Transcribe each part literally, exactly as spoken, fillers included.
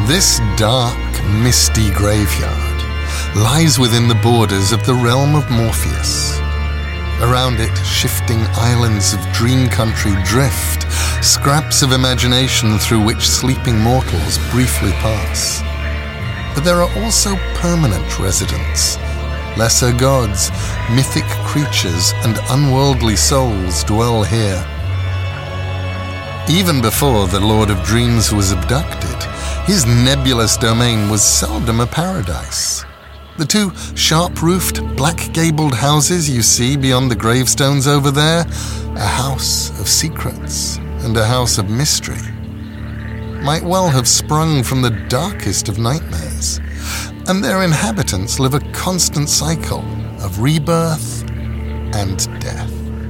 This dark, misty graveyard lies within the borders of the realm of Morpheus. Around it, shifting islands of dream country drift, scraps of imagination through which sleeping mortals briefly pass. But there are also permanent residents. Lesser gods, mythic creatures, and unworldly souls dwell here. Even before the Lord of Dreams was abducted, his nebulous domain was seldom a paradise. The two sharp-roofed, black-gabled houses you see beyond the gravestones over there, a house of secrets and a house of mystery, might well have sprung from the darkest of nightmares, and their inhabitants live a constant cycle of rebirth and death.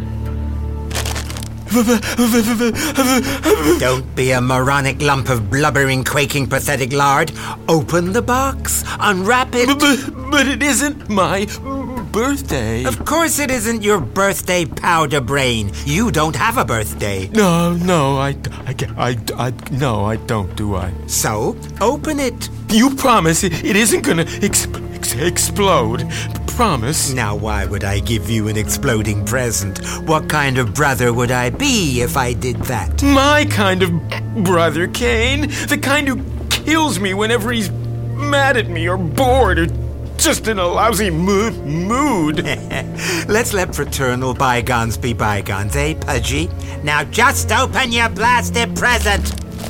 Don't be a moronic lump of blubbering, quaking, pathetic lard. Open the box. Unwrap it. But, but it isn't my birthday. Of course it isn't your birthday, powder brain. You don't have a birthday. No, no, I, I, I, I, no, I don't, do I? So, open it. You promise it, it isn't gonna exp- ex- explode. Promise. Now, why would I give you an exploding present? What kind of brother would I be if I did that? My kind of brother, Kane. The kind who kills me whenever he's mad at me or bored or just in a lousy mood. mood. Let's let fraternal bygones be bygones, eh, Pudgy? Now just open your blasted present.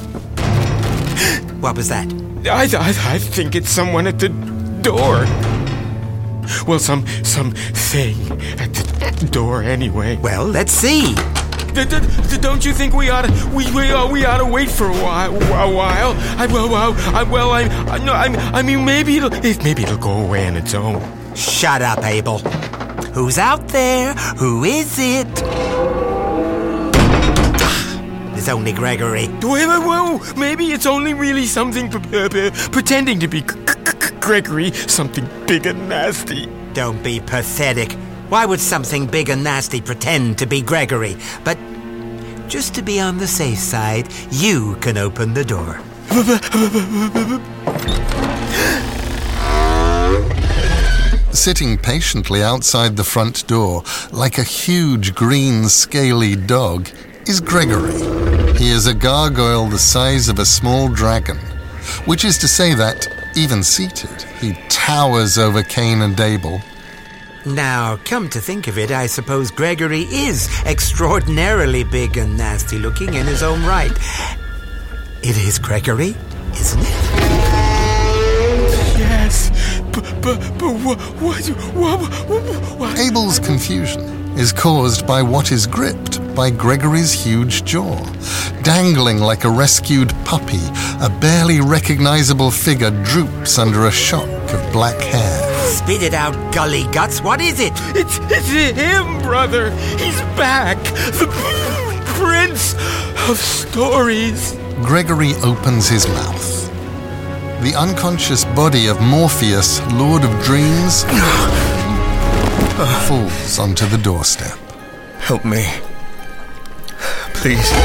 What was that? I, I, I think it's someone at the door. Well, some some thing at the door anyway. Well, let's see. D- d- d- don't you think we ought to we we, uh, we ought to wait for a while? A while? I well, well, I well, I, I no, I, I mean maybe it'll it, maybe it'll go away on its own. Shut up, Abel. Who's out there? Who is it? It's only Gregory. Well, well, maybe it's only really something p- p- pretending to be g- g- Gregory, something big and nasty. Don't be pathetic. Why would something big and nasty pretend to be Gregory? But just to be on the safe side, you can open the door. Sitting patiently outside the front door, like a huge green scaly dog, is Gregory. He is a gargoyle the size of a small dragon, which is to say that, even seated, he towers over Cain and Abel. Now, come to think of it, I suppose Gregory is extraordinarily big and nasty looking in his own right. It is Gregory, isn't it? Yes, but, but, but what, what, what, what? Abel's confusion is caused by what is gripped by Gregory's huge jaw. Dangling like a rescued puppy, a barely recognizable figure droops under a shock of black hair. Spit it out, gully guts. What is it? It's, it's him, brother. He's back. The Prince of Stories. Gregory opens his mouth. The unconscious body of Morpheus, Lord of Dreams, falls onto the doorstep. Help me. Please.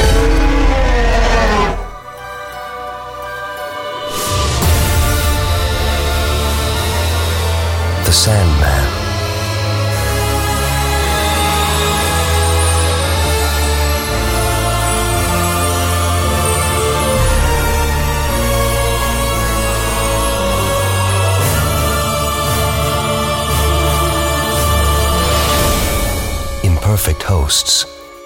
The Sandman. Imperfect Hosts.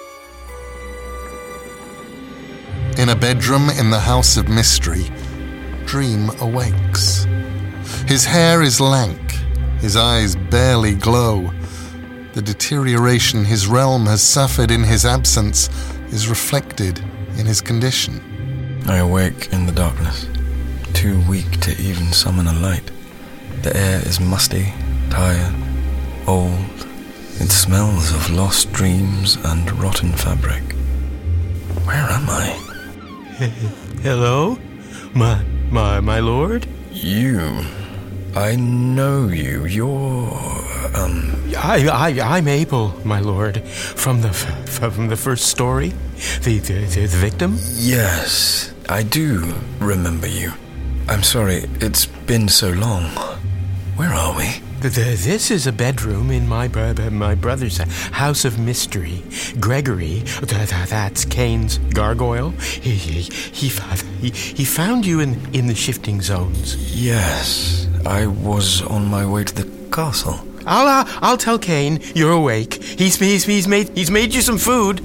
In a bedroom in the House of Mystery, Dream awakes. His hair is lank, his eyes barely glow. The deterioration his realm has suffered in his absence is reflected in his condition. I awake in the darkness, too weak to even summon a light. The air is musty, tired, old. It smells of lost dreams and rotten fabric. Where am I? Hello? My, my, my lord? You. I know you. You're, um... I, I, I'm Abel, my lord. From the, from the first story? The, the, the victim? Yes, I do remember you. I'm sorry, it's been so long. Where are we? The, the, this is a bedroom in my bro- my brother's house of mystery. Gregory, th- th- that's Cain's gargoyle. He he he, he, he found you in, in the shifting zones. Yes, I was on my way to the castle. I'll uh, I'll tell Cain you're awake. He's he's he's made he's made you some food.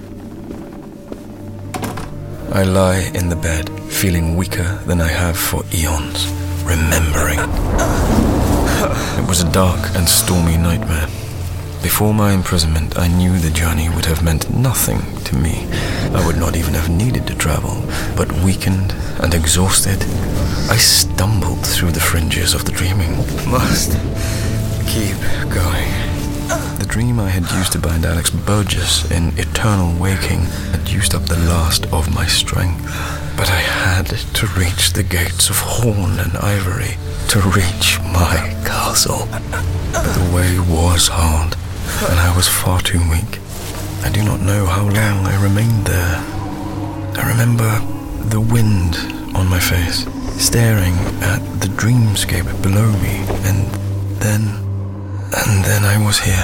I lie in the bed, feeling weaker than I have for eons, remembering. It was a dark and stormy nightmare. Before my imprisonment, I knew the journey would have meant nothing to me. I would not even have needed to travel, but weakened and exhausted, I stumbled through the fringes of the dreaming. Must keep going. The dream I had used to bind Alex Burgess in eternal waking had used up the last of my strength. But I had to reach the gates of horn and ivory to reach my castle. But the way was hard, and I was far too weak. I do not know how long I remained there. I remember the wind on my face, staring at the dreamscape below me, and then... and then I was here.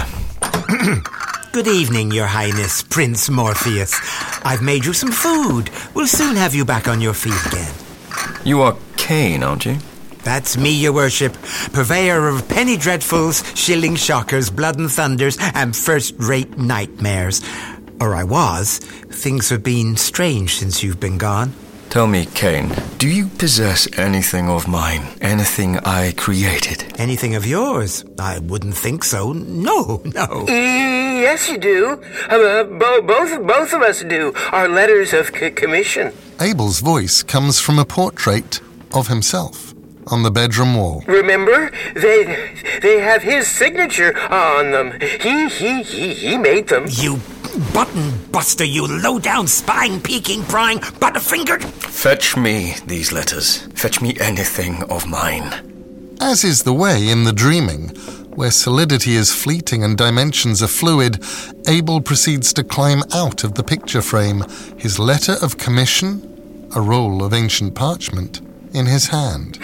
Good evening, Your Highness, Prince Morpheus. I've made you some food. We'll soon have you back on your feet again. You are Cain, aren't you? That's me, Your Worship, purveyor of penny dreadfuls, shilling shockers, blood and thunders, and first-rate nightmares. Or I was. Things have been strange since you've been gone. Tell me, Cain, do you possess anything of mine? Anything I created? Anything of yours? I wouldn't think so. No, no. Yes, you do. Uh, bo- both, both of us do. Our letters of c- commission. Abel's voice comes from a portrait of himself on the bedroom wall. Remember? They they have his signature on them. He, he, he, he made them. You button buster, you low-down, spying, peeking, prying, butterfingered. Fetch me these letters. Fetch me anything of mine. As is the way in the dreaming, where solidity is fleeting and dimensions are fluid, Abel proceeds to climb out of the picture frame, his letter of commission, a roll of ancient parchment, in his hand.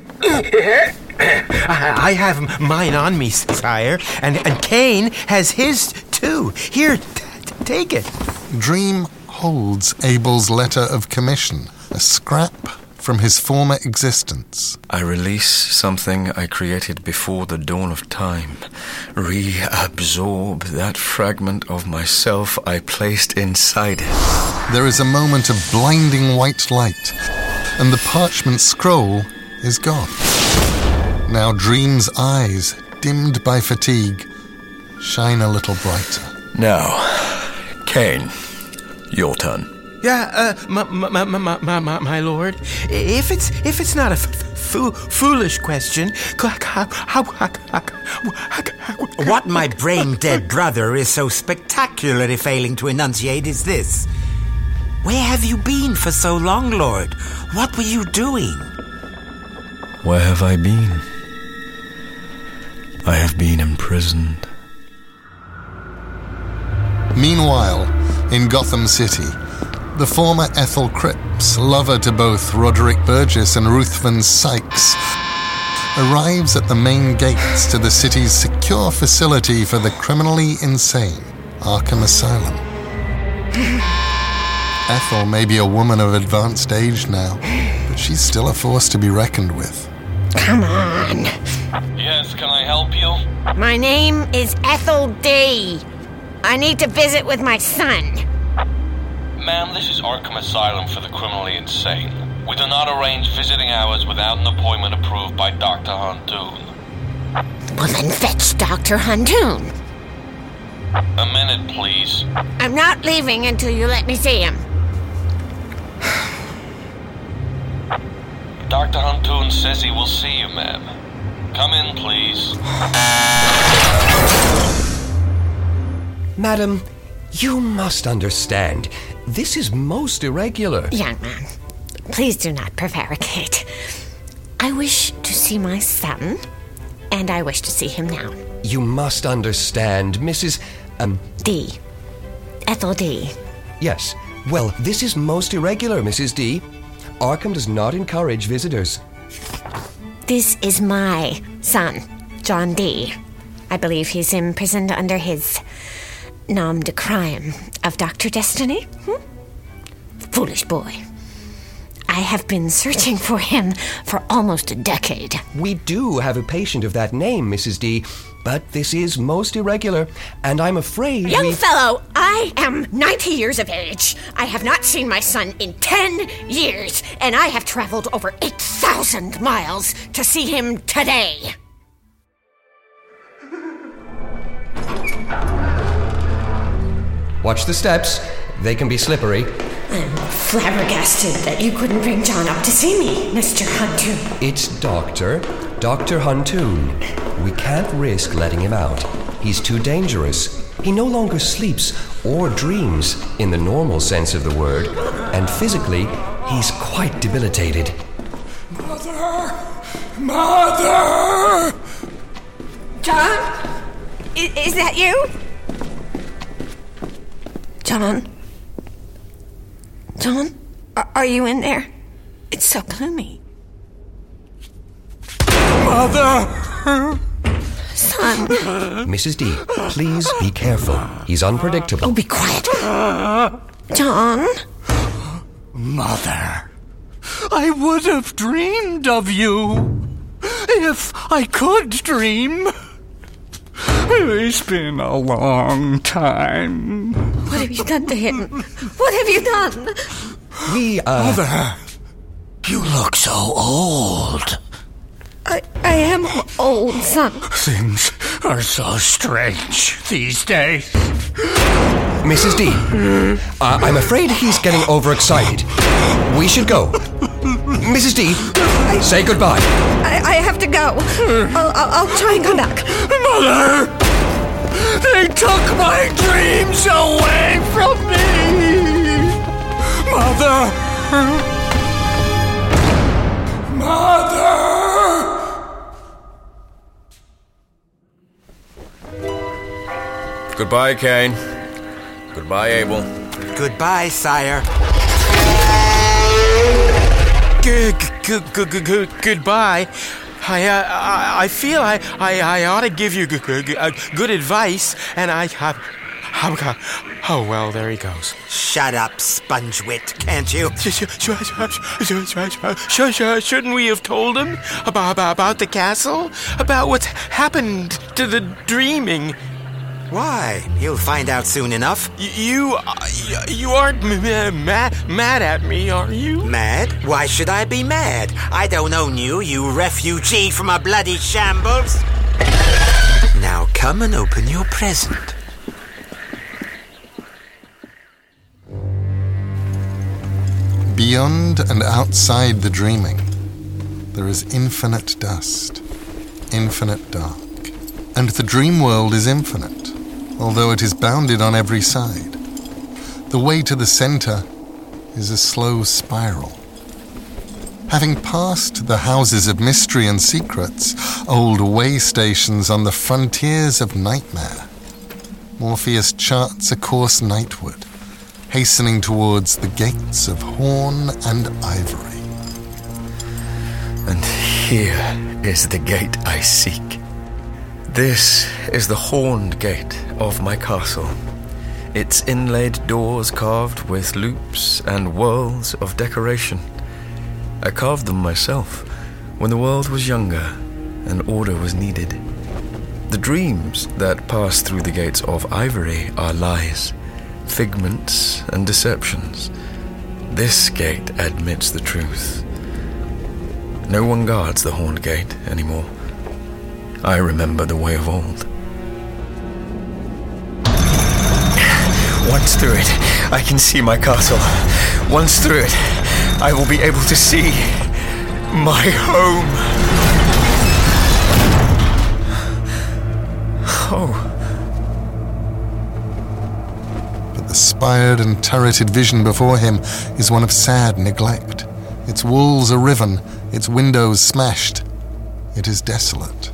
I have mine on me, sire, and, and Cain has his too. Here, t- t- take it. Dream holds Abel's letter of commission, a scrap from his former existence. I release something I created before the dawn of time. Reabsorb that fragment of myself I placed inside it. There is a moment of blinding white light, and the parchment scroll is gone. Now Dream's eyes, dimmed by fatigue, shine a little brighter. Now, Cain, your turn. Yeah, uh, my, my, my, my, my, my lord. If it's if it's not a f- fo- foolish question, how, how, how, how, what my brain-dead brother is so spectacularly failing to enunciate is this. Where have you been for so long, Lord? What were you doing? Where have I been? I have been imprisoned. Meanwhile, in Gotham City, the former Ethel Cripps, lover to both Roderick Burgess and Ruthven Sykes, arrives at the main gates to the city's secure facility for the criminally insane, Arkham Asylum. Ethel may be a woman of advanced age now, but she's still a force to be reckoned with. Come on. Yes, can I help you? My name is Ethel D. I need to visit with my son. Ma'am, this is Arkham Asylum for the criminally insane. We do not arrange visiting hours without an appointment approved by Doctor Huntoon. Well, then fetch Doctor Huntoon. A minute, please. I'm not leaving until you let me see him. Doctor Huntoon says he will see you, ma'am. Come in, please. Madam, you must understand. This is most irregular. Young man, please do not prevaricate. I wish to see my son, and I wish to see him now. You must understand, Missus Um... D. Ethel D. Yes. Well, this is most irregular, Missus D. Arkham does not encourage visitors. This is my son, John Dee. I believe he's imprisoned under his nom de crime of Doctor Destiny. Hmm? Foolish boy. I have been searching for him for almost a decade. We do have a patient of that name, Missus D, but this is most irregular, and I'm afraid Young we... fellow, I am ninety years of age. I have not seen my son in ten years, and I have traveled over eight thousand miles to see him today. Watch the steps. They can be slippery. I'm flabbergasted that you couldn't bring John up to see me, Mister Huntoon. It's Doctor, Doctor Huntoon. We can't risk letting him out. He's too dangerous. He no longer sleeps or dreams in the normal sense of the word, and physically, he's quite debilitated. Mother! Mother! John? I- is that you? John? John? Are, are you in there? It's so gloomy. Mother! Son. Missus D, please be careful. He's unpredictable. Oh, be quiet. John? Mother, I would have dreamed of you. If I could dream. It's been a long time. What have you done to him? What have you done? We, uh... Mother, you look so old. I, I am old, son. Things are so strange these days. Missus D, uh, I'm afraid he's getting overexcited. We should go. Missus D, I, say goodbye. I, I have to go. I'll, I'll, I'll try and come back. Mother! They took my dreams away from me! Mother! Mother! Goodbye, Kane. Goodbye, Abel. Goodbye, sire. Good, good, good, good, good, goodbye. I, uh, I, I feel I, I, I ought to give you good, good, uh, good advice, and I have. Oh, God. Oh, well, there he goes. Shut up, spongewit, can't you? Sure, sure, shouldn't we have told him about, about, about the castle? About what's happened to the dreaming? Why? You'll find out soon enough. Y- you, uh, you aren't m- m- mad, mad at me, are you? Mad? Why should I be mad? I don't own you, you refugee from a bloody shambles. Now come and open your present. Beyond and outside the dreaming, there is infinite dust, infinite dark. And the dream world is infinite, although it is bounded on every side. The way to the center is a slow spiral. Having passed the houses of mystery and secrets, old way stations on the frontiers of nightmare, Morpheus charts a course nightward, hastening towards the gates of horn and ivory. And here is the gate I seek. This is the horned gate of my castle. Its inlaid doors carved with loops and whorls of decoration. I carved them myself when the world was younger and order was needed. The dreams that pass through the gates of ivory are lies, figments and deceptions. This gate admits the truth. No one guards the horned gate anymore. I remember the way of old. Once through it, I can see my castle. Once through it, I will be able to see my home. Oh. But the spired and turreted vision before him is one of sad neglect. Its walls are riven, its windows smashed. It is desolate.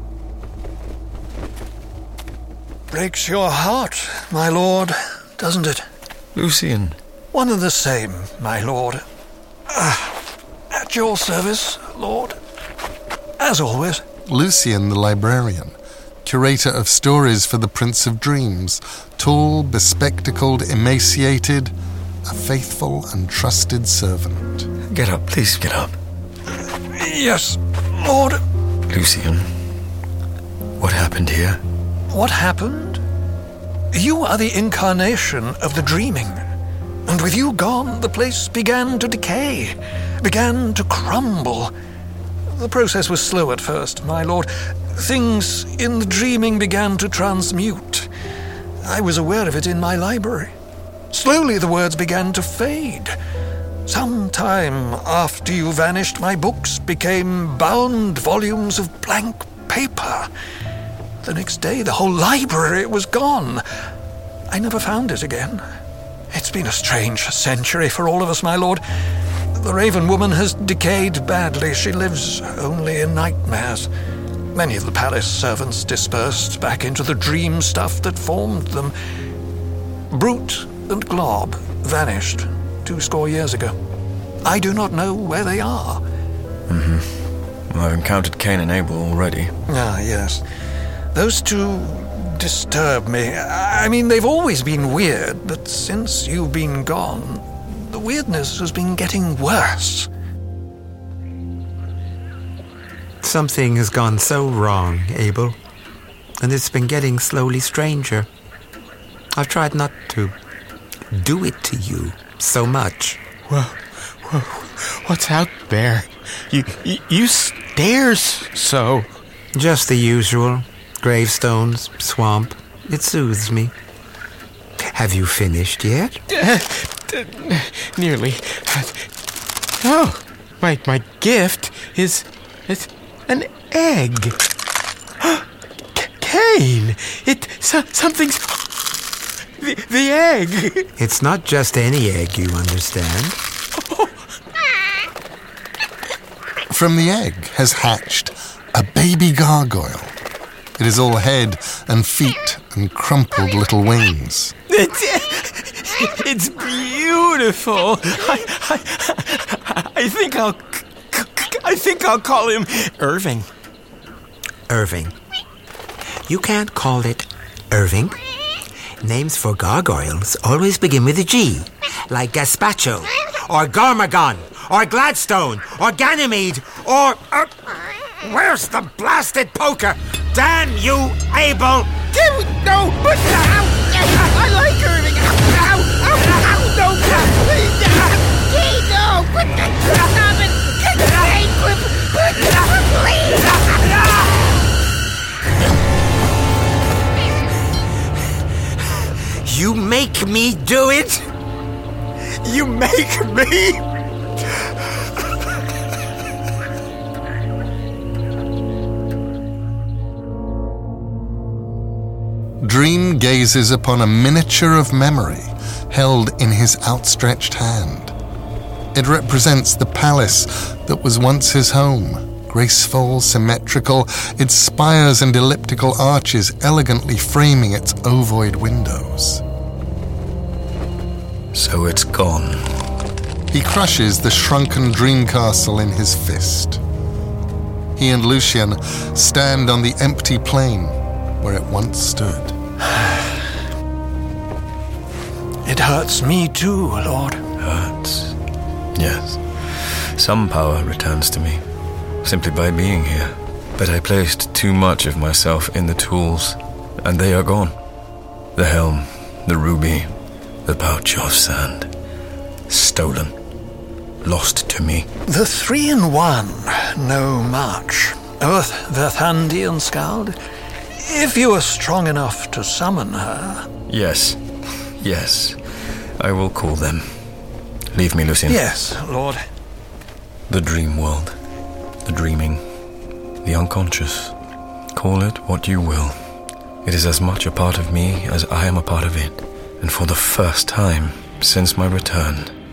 Breaks your heart, my lord, doesn't it? Lucian. One and the same, my lord. Uh, at your service, Lord. As always. Lucian the librarian, curator of stories for the Prince of Dreams, tall, bespectacled, emaciated, a faithful and trusted servant. Get up, please get up. Yes, Lord. Lucian, what happened here? What happened? You are the incarnation of the dreaming. And with you gone, the place began to decay, began to crumble. The process was slow at first, my lord. Things in the dreaming began to transmute. I was aware of it in my library. Slowly the words began to fade. Some time after you vanished, my books became bound volumes of blank paper. The next day, the whole library was gone. I never found it again. It's been a strange century for all of us, my lord. The Raven Woman has decayed badly. She lives only in nightmares. Many of the palace servants dispersed back into the dream stuff that formed them. Brute and Glob vanished two score years ago. I do not know where they are. Mm-hmm. Well, I've encountered Cain and Abel already. Ah, yes. Those two disturb me. I mean, they've always been weird, but since you've been gone, the weirdness has been getting worse. Something has gone so wrong, Abel, and it's been getting slowly stranger. I've tried not to do it to you so much. Whoa, whoa, what's out there? You, you, you stares so. Just the usual. Gravestones, swamp. It soothes me. Have you finished yet? Uh, uh, nearly. Oh, my my gift is is an egg. Cain, it so, something's the, the egg. It's not just any egg, you understand. Oh. From the egg has hatched a baby gargoyle. It is all head and feet and crumpled little wings. It's, it's beautiful. I, I, I think I'll, I think I'll call him Irving. Irving. You can't call it Irving. Names for gargoyles always begin with a G, like Gazpacho, or Garmagon, or Gladstone, or Ganymede, or... Uh, where's the blasted poker? Damn you, Abel! No, but ow, I like Irving. Ow, ow, ow, no, please, no, but stop it. Please. You make me do it? You make me? Dream gazes upon a miniature of memory held in his outstretched hand. It represents the palace that was once his home, graceful, symmetrical, its spires and elliptical arches elegantly framing its ovoid windows. So it's gone. He crushes the shrunken dream castle in his fist. He and Lucian stand on the empty plain where it once stood. It hurts me too, Lord. Hurts? Yes. Some power returns to me, simply by being here. But I placed too much of myself in the tools, and they are gone. The helm, the ruby, the pouch of sand. Stolen. Lost to me. The three-in-one know much. Earth, Verthandi, and Skald. If you are strong enough to summon her... Yes. Yes. I will call them. Leave me, Lucian. Yes, Lord. The dream world. The dreaming. The unconscious. Call it what you will. It is as much a part of me as I am a part of it. And for the first time since my return...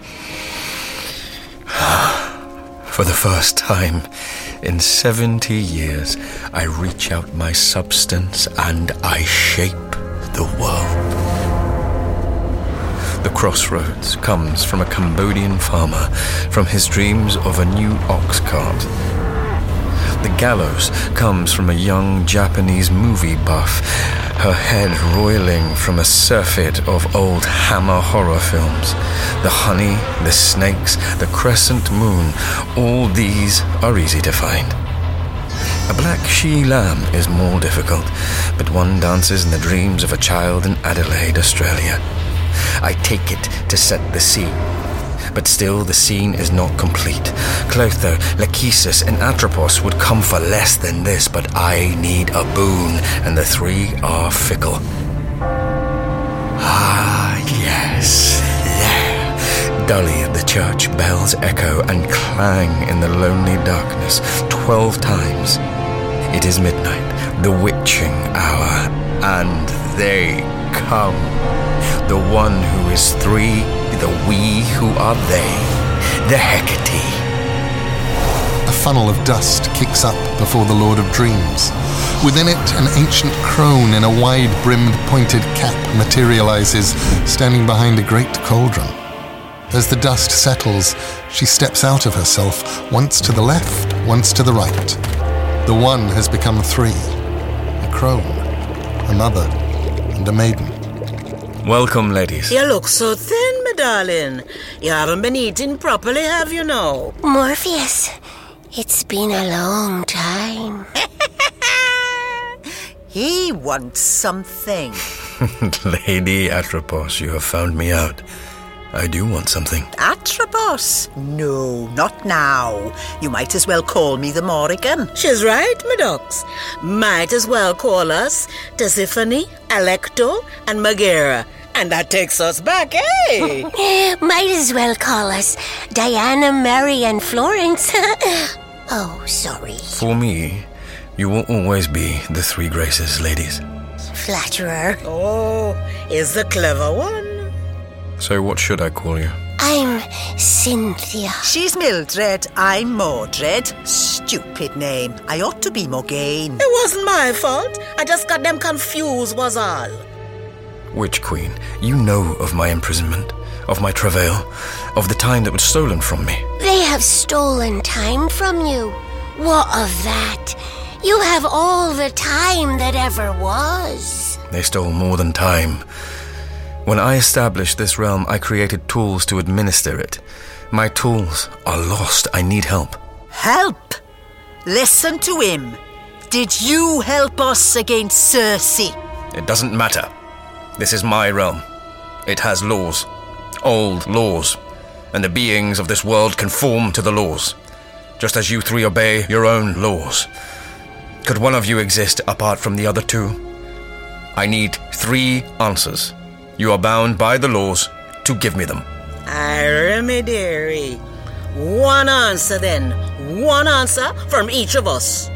For the first time in seventy years, I reach out my substance and I shape the world. The crossroads comes from a Cambodian farmer, from his dreams of a new ox cart. The gallows comes from a young Japanese movie buff, her head roiling from a surfeit of old Hammer horror films. The honey, the snakes, the crescent moon, all these are easy to find. A black she-lamb is more difficult, but one dances in the dreams of a child in Adelaide, Australia. I take it to set the scene. But still the scene is not complete. Clotho, Lachesis, and Atropos would come for less than this, but I need a boon, and the three are fickle. Ah, yes, there. Dully the church bells echo and clang in the lonely darkness twelve times. It is midnight, the witching hour, and they come. The one who is three, the we who are they, the Hecate. A funnel of dust kicks up before the Lord of Dreams. Within it, an ancient crone in a wide-brimmed pointed cap materializes, standing behind a great cauldron. As the dust settles, she steps out of herself, once to the left, once to the right. The one has become three. A crone, a mother, and a maiden. Welcome, ladies. You look so thin, my darling. You haven't been eating properly, have you now? Morpheus, it's been a long time. He wants something. Lady Atropos, you have found me out. I do want something. Atropos? No, not now. You might as well call me the Morrigan. She's right, my ducks. Might as well call us Tisiphone, Alecto, and Megara. And that takes us back, eh? Might as well call us Diana, Mary, and Florence. Oh, sorry. For me, you will always be the three graces, ladies. Flatterer. Oh, is the clever one. So what should I call you? I'm Cynthia. She's Mildred. I'm Mordred. Stupid name. I ought to be Morgaine. It wasn't my fault. I just got them confused, was all. Witch Queen, you know of my imprisonment, of my travail, of the time that was stolen from me. They have stolen time from you. What of that? You have all the time that ever was. They stole more than time. When I established this realm, I created tools to administer it. My tools are lost. I need help. Help? Listen to him. Did you help us against Circe? It doesn't matter. This is my realm. It has laws. Old laws. And the beings of this world conform to the laws. Just as you three obey your own laws. Could one of you exist apart from the other two? I need three answers. You are bound by the laws to give me them. Aramideri. One answer then. One answer from each of us.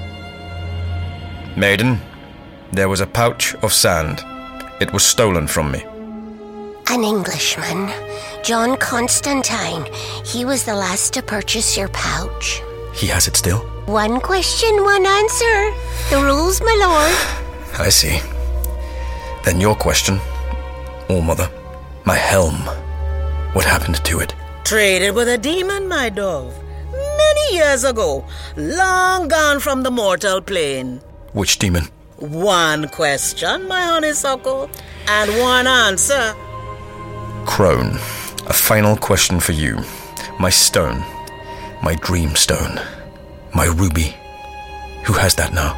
Maiden, there was a pouch of sand. It was stolen from me. An Englishman, John Constantine. He was the last to purchase your pouch. He has it still? One question, one answer. The rules, my lord. I see. Then your question... Oh, Mother, my helm. What happened to it? Traded with a demon, my dove. Many years ago. Long gone from the mortal plane. Which demon? One question, my honeysuckle. And one answer. Crone, a final question for you. My stone. My dream stone. My ruby. Who has that now?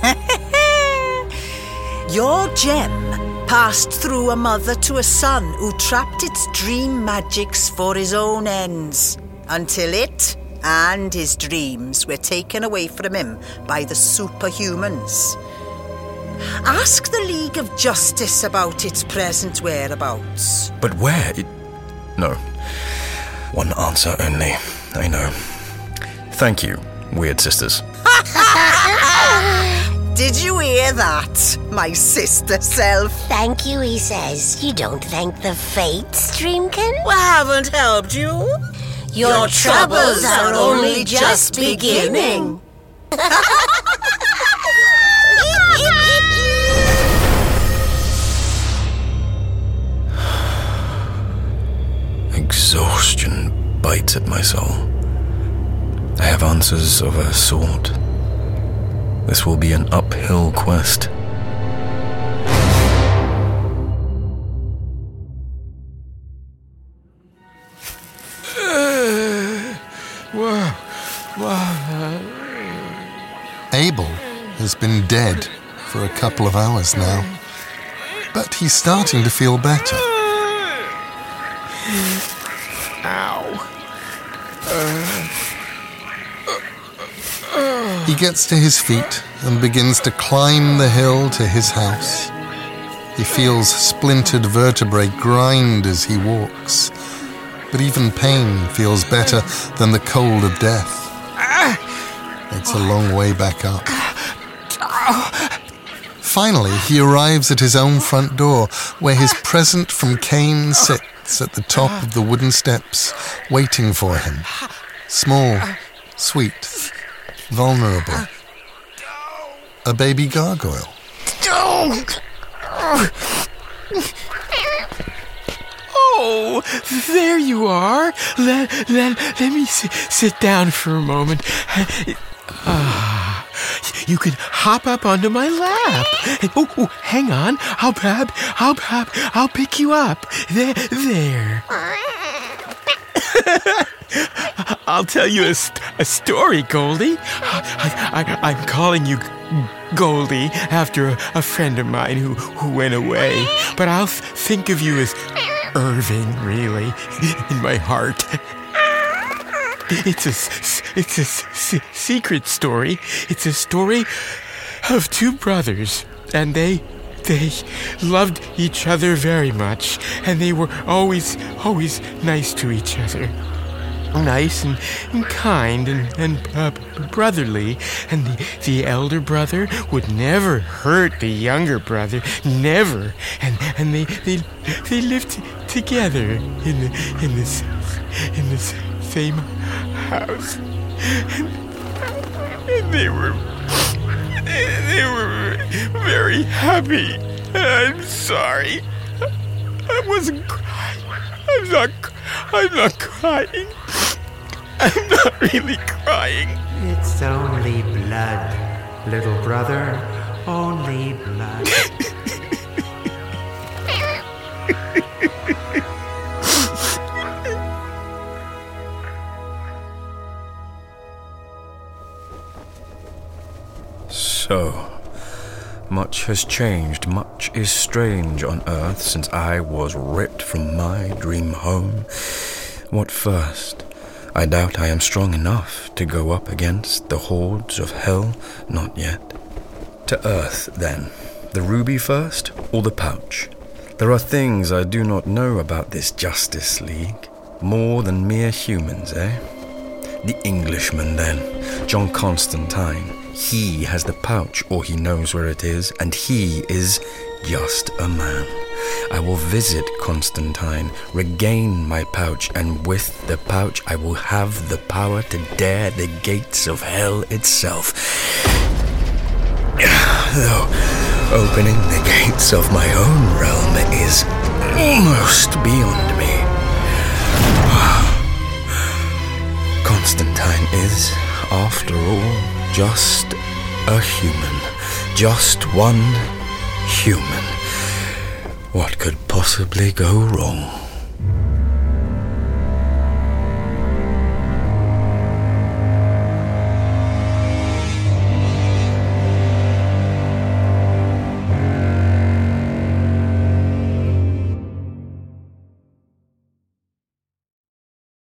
Your gem passed through a mother to a son who trapped its dream magics for his own ends, until it and his dreams were taken away from him by the superhumans. Ask the League of Justice about its present whereabouts. But where? It... No. One answer only. I know. Thank you, Weird Sisters. Did you hear that, my sister self? Thank you, he says. You don't thank the fates, Dreamkin? We haven't helped you. Your, Your troubles are only just beginning. Exhaustion bites at my soul. I have answers of a sort. This will be an uphill quest. Whoa. Whoa. Abel has been dead for a couple of hours now, but he's starting to feel better. Ow. He gets to his feet and begins to climb the hill to his house. He feels splintered vertebrae grind as he walks, but even pain feels better than the cold of death. It's a long way back up. Finally, he arrives at his own front door, where his present from Cain sits at the top of the wooden steps, waiting for him. Small, sweet, vulnerable. A baby gargoyle. Oh, there you are. Let, let, let me sit, sit down for a moment. Ah, you can hop up onto my lap. Oh, oh, hang on. I'll, I'll, I'll, I'll, I'll pick you up. There, there. I'll tell you a, st- a story, Goldie. I, I, I'm calling you Goldie after a, a friend of mine who, who went away. But I'll th- think of you as Irving, really, in my heart. It's a, it's a s- secret story. It's a story of two brothers, and they they loved each other very much, and they were always, always nice to each other. Nice and, and kind and, and uh, brotherly, and the, the elder brother would never hurt the younger brother, never. And and they they they lived t- together in the in this in this same house, and, and they were they were very happy. I'm sorry, I wasn't crying. I'm not. I'm not crying. I'm not really crying. It's only blood, little brother. Only blood. So, much has changed, much is strange on Earth since I was ripped from my dream home. What first? I doubt I am strong enough to go up against the hordes of hell. Not yet. To Earth, then. The ruby first, or the pouch? There are things I do not know about this Justice League. More than mere humans, eh? The Englishman, then. John Constantine. He has the pouch, or he knows where it is, and he is just a man. I will visit Constantine, regain my pouch, and with the pouch I will have the power to dare the gates of hell itself. Though opening the gates of my own realm is almost beyond me. Constantine is, after all, just a human. Just one human. What could possibly go wrong?